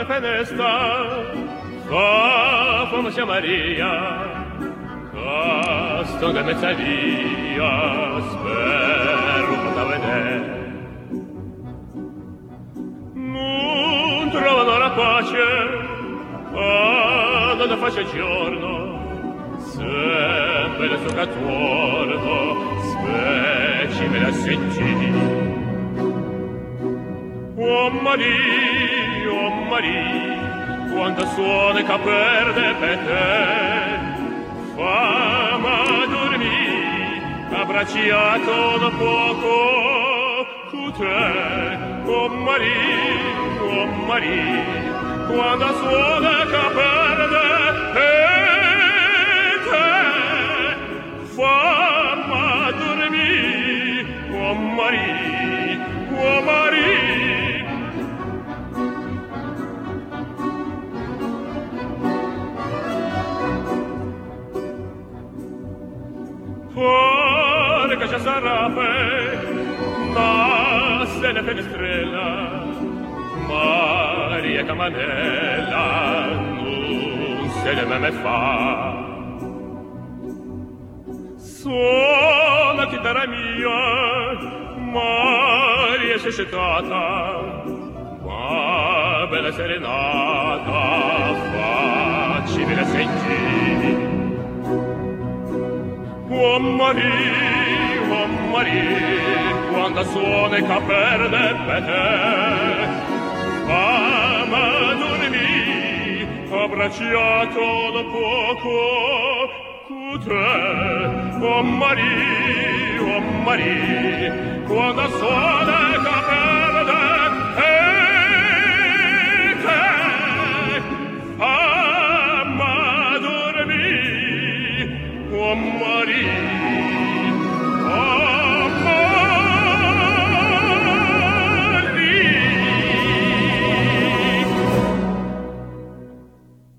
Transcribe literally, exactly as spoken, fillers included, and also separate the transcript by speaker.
Speaker 1: fenesta fa famosa Maria casto da mezza via spero da vedere non trovano la pace ah, non face giorno sempre il suo cattuorno specie me la sentì oh Maria, oh Maria, quando suona che perde per te, fama dormì, abbracciato da poco con te. Oh Maria, oh Maria, quando suona che perde per te, fama dormì, oh Maria, oh Maria. Fuori che c'è Sarape, nasce la finestrella, Maria Camanella, non se ne me fa. Suona chitarra mia, Maria si è scettata, ma bella serenata, facci me la sentire. Oh Maria, oh Maria, quando suona e che perde per te, fama dormì, abbracciato da poco con te. Oh Maria, oh Maria, quando suona